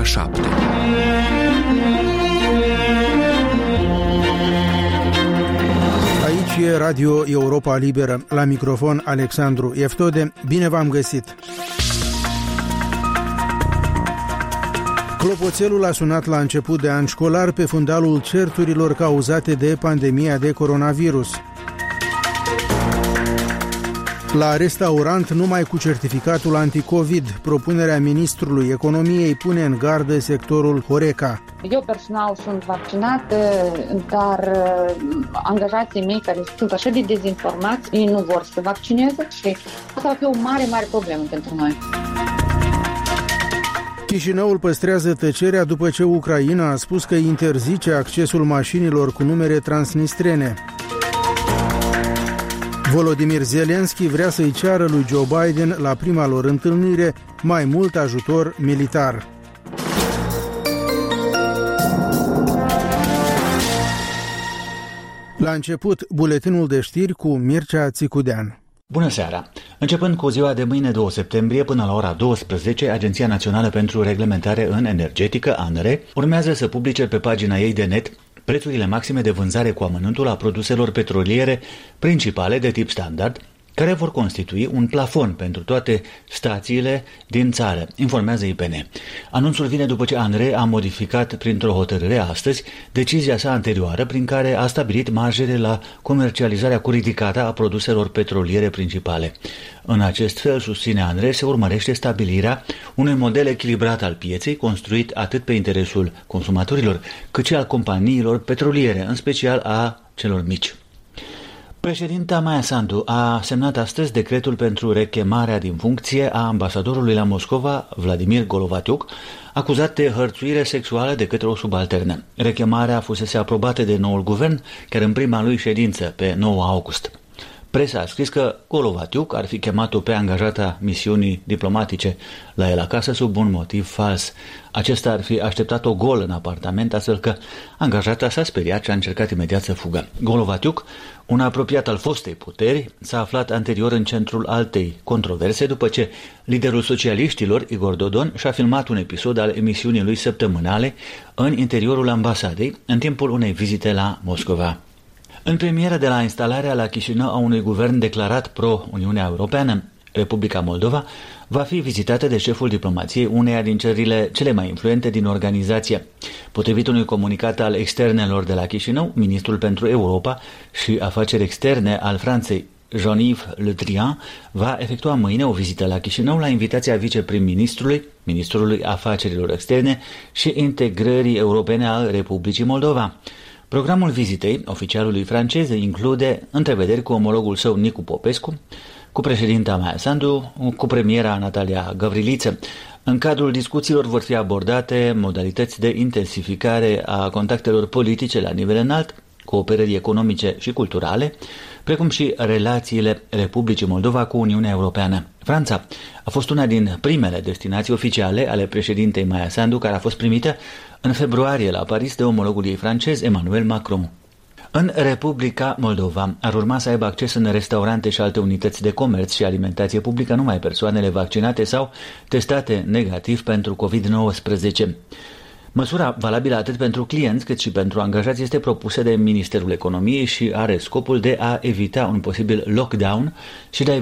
7. Aici e Radio Europa Liberă. La microfon Alexandru Eftode. Bine v-am găsit! Clopoțelul a sunat la început de an școlar pe fundalul certurilor cauzate de pandemia de coronavirus. La restaurant numai cu certificatul anticovid. Propunerea ministrului economiei pune în gardă sectorul Horeca. Eu personal sunt vaccinată, dar angajații mei care sunt așa de dezinformați, ei nu vor să se vaccineze și asta va fi o mare, mare problemă pentru noi. Chișinăul păstrează tăcerea după ce Ucraina a spus că interzice accesul mașinilor cu numere transnistrene. Volodymyr Zelensky vrea să-i ceară lui Joe Biden la prima lor întâlnire mai mult ajutor militar. La început, buletinul de știri cu Mircea Țicudean. Bună seara! Începând cu ziua de mâine 2 septembrie până la ora 12, Agenția Națională pentru Reglementare în Energetică, ANRE, urmează să publice pe pagina ei de net prețurile maxime de vânzare cu amănuntul a produselor petroliere principale de tip standard, care vor constitui un plafon pentru toate stațiile din țară, informează IPN. Anunțul vine după ce ANRE a modificat printr-o hotărâre astăzi decizia sa anterioară prin care a stabilit marjele la comercializarea cu ridicată a produselor petroliere principale. În acest fel, susține ANRE, se urmărește stabilirea unui model echilibrat al pieței, construit atât pe interesul consumatorilor, cât și al companiilor petroliere, în special a celor mici. Președinta Maia Sandu a semnat astăzi decretul pentru rechemarea din funcție a ambasadorului la Moscova, Vladimir Golovatiuk, acuzat de hărțuire sexuală de către o subalternă. Rechemarea fusese aprobată de noul guvern, chiar în prima lui ședință, pe 9 august. Presa a scris că Golovatiuk ar fi chemat-o pe angajata misiunii diplomatice la el acasă sub un motiv fals. Acesta ar fi așteptat-o gol în apartament, astfel că angajata s-a speriat și a încercat imediat să fugă. Golovatiuk, un apropiat al fostei puteri, s-a aflat anterior în centrul altei controverse după ce liderul socialiștilor, Igor Dodon, și-a filmat un episod al emisiunii lui săptămânale în interiorul ambasadei în timpul unei vizite la Moscova. În premieră de la instalarea la Chișinău a unui guvern declarat pro-Uniunea Europeană, Republica Moldova va fi vizitată de șeful diplomației uneia din țările cele mai influente din organizație. Potrivit unui comunicat al externelor de la Chișinău, ministrul pentru Europa și afaceri externe al Franței, Jean-Yves Le Drian, va efectua mâine o vizită la Chișinău la invitația viceprim-ministrului, ministrului afacerilor externe și integrării europene al Republicii Moldova. Programul vizitei oficialului francez include întrevederi cu omologul său Nicu Popescu, cu președinta Maia Sandu, cu premiera Natalia Gavriliță. În cadrul discuțiilor vor fi abordate modalități de intensificare a contactelor politice la nivel înalt, cooperării economice și culturale, precum și relațiile Republicii Moldova cu Uniunea Europeană. Franța a fost una din primele destinații oficiale ale președintei Maia Sandu, care a fost primită în februarie la Paris de omologul ei francez, Emmanuel Macron. În Republica Moldova ar urma să aibă acces în restaurante și alte unități de comerț și alimentație publică numai persoanele vaccinate sau testate negativ pentru COVID-19. Măsura valabilă atât pentru clienți cât și pentru angajați este propusă de Ministerul Economiei și are scopul de a evita un posibil lockdown și de a